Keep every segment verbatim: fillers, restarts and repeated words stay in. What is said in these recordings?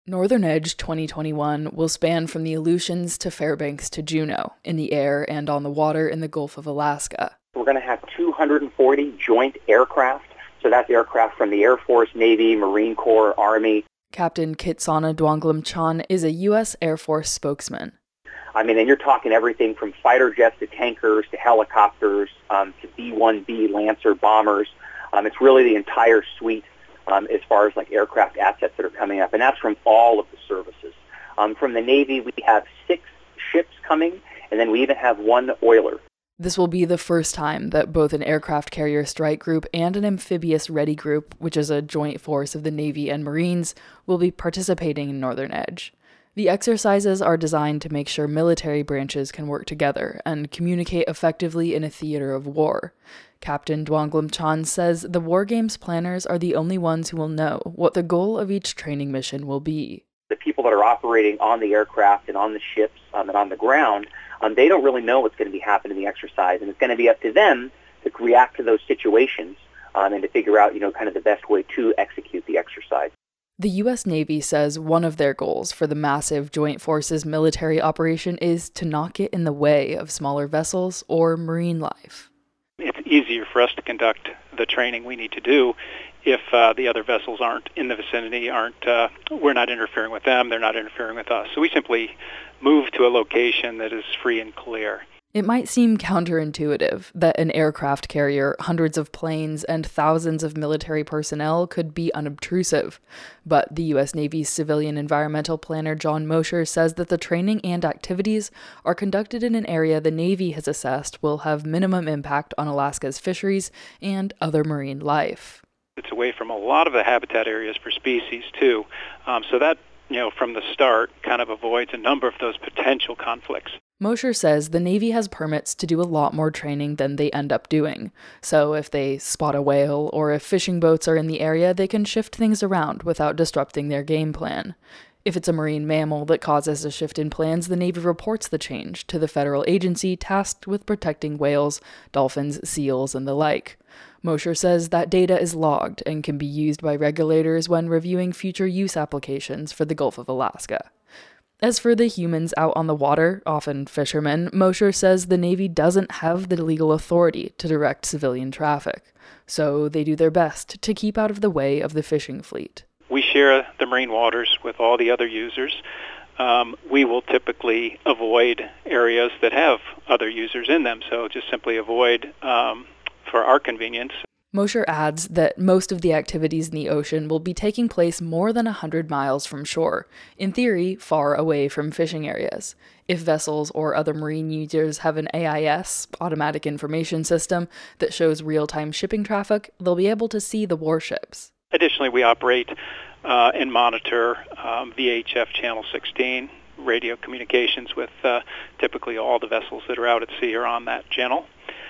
Northern Edge twenty twenty-one will span from the Aleutians to Fairbanks to Juneau, in the air and on the water in the Gulf of Alaska. We're going to have two hundred forty joint aircraft, so that's aircraft from the Air Force, Navy, Marine Corps, Army. Captain Kitsana Dwanglam-Chon is a U S Air Force spokesman. I mean, and you're talking everything from fighter jets to tankers to helicopters um, to B one B Lancer bombers. Um, it's really the entire suite um, as far as like aircraft assets that are coming up, and that's from all of the services. Um, from the Navy, we have six ships coming, and then we even have one oiler. This will be the first time that both an aircraft carrier strike group and an amphibious ready group, which is a joint force of the Navy and Marines, will be participating in Northern Edge. The exercises are designed to make sure military branches can work together and communicate effectively in a theater of war. Captain Dwanglam-Chon says the War Games planners are the only ones who will know what the goal of each training mission will be. The people that are operating on the aircraft and on the ships um, and on the ground, um, they don't really know what's going to be happening in the exercise, and it's going to be up to them to react to those situations um, and to figure out, you know, kind of the best way to execute the exercise. The U S Navy says one of their goals for the massive Joint Forces military operation is to not get in the way of smaller vessels or marine life. It's easier for us to conduct the training we need to do if uh, the other vessels aren't in the vicinity, aren't uh, we're not interfering with them, they're not interfering with us. So we simply move to a location that is free and clear. It might seem counterintuitive that an aircraft carrier, hundreds of planes, and thousands of military personnel could be unobtrusive, but the U S Navy's civilian environmental planner John Mosher says that the training and activities are conducted in an area the Navy has assessed will have minimum impact on Alaska's fisheries and other marine life. It's away from a lot of the habitat areas for species, too, um, so that, you know, from the start kind of avoids a number of those potential conflicts. Mosher says the Navy has permits to do a lot more training than they end up doing. So if they spot a whale or if fishing boats are in the area, they can shift things around without disrupting their game plan. If it's a marine mammal that causes a shift in plans, the Navy reports the change to the federal agency tasked with protecting whales, dolphins, seals, and the like. Mosher says that data is logged and can be used by regulators when reviewing future use applications for the Gulf of Alaska. As for the humans out on the water, often fishermen, Mosher says the Navy doesn't have the legal authority to direct civilian traffic, so they do their best to keep out of the way of the fishing fleet. We share the marine waters with all the other users. Um, we will typically avoid areas that have other users in them, so just simply avoid um, for our convenience. Mosher adds that most of the activities in the ocean will be taking place more than one hundred miles from shore, in theory, far away from fishing areas. If vessels or other marine users have an A I S, automatic information system, that shows real-time shipping traffic, they'll be able to see the warships. Additionally, we operate uh, and monitor um, V H F Channel sixteen, radio communications with uh, typically all the vessels that are out at sea are on that channel.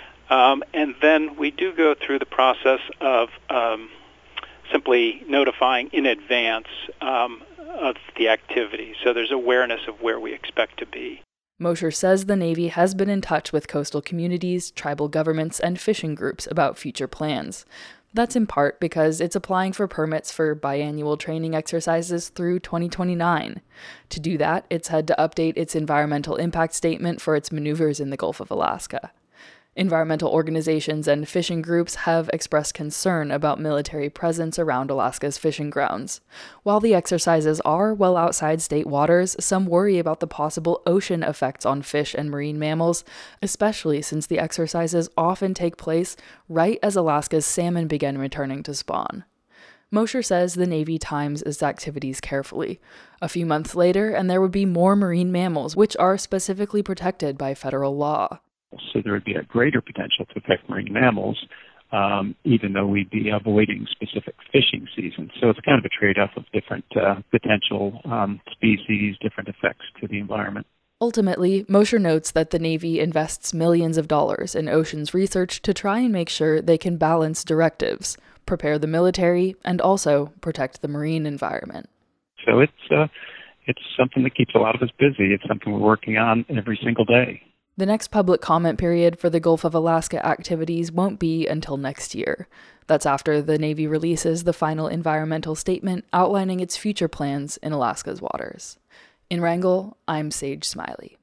Um, and then we do go through the process of um, simply notifying in advance um, of the activity. So there's awareness of where we expect to be. Mosher says the Navy has been in touch with coastal communities, tribal governments, and fishing groups about future plans. That's in part because it's applying for permits for biannual training exercises through twenty twenty-nine. To do that, it's had to update its environmental impact statement for its maneuvers in the Gulf of Alaska. Environmental organizations and fishing groups have expressed concern about military presence around Alaska's fishing grounds. While the exercises are well outside state waters, some worry about the possible ocean effects on fish and marine mammals, especially since the exercises often take place right as Alaska's salmon begin returning to spawn. Mosher says the Navy times its activities carefully. A few months later, and there would be more marine mammals, which are specifically protected by federal law. So there would be a greater potential to affect marine mammals, um, even though we'd be avoiding specific fishing seasons. So it's kind of a trade-off of different uh, potential um, species, different effects to the environment. Ultimately, Mosher notes that the Navy invests millions of dollars in oceans research to try and make sure they can balance directives, prepare the military, and also protect the marine environment. So it's uh, it's something that keeps a lot of us busy. It's something we're working on every single day. The next public comment period for the Gulf of Alaska activities won't be until next year. That's after the Navy releases the final environmental statement outlining its future plans in Alaska's waters. In Wrangell, I'm Sage Smiley.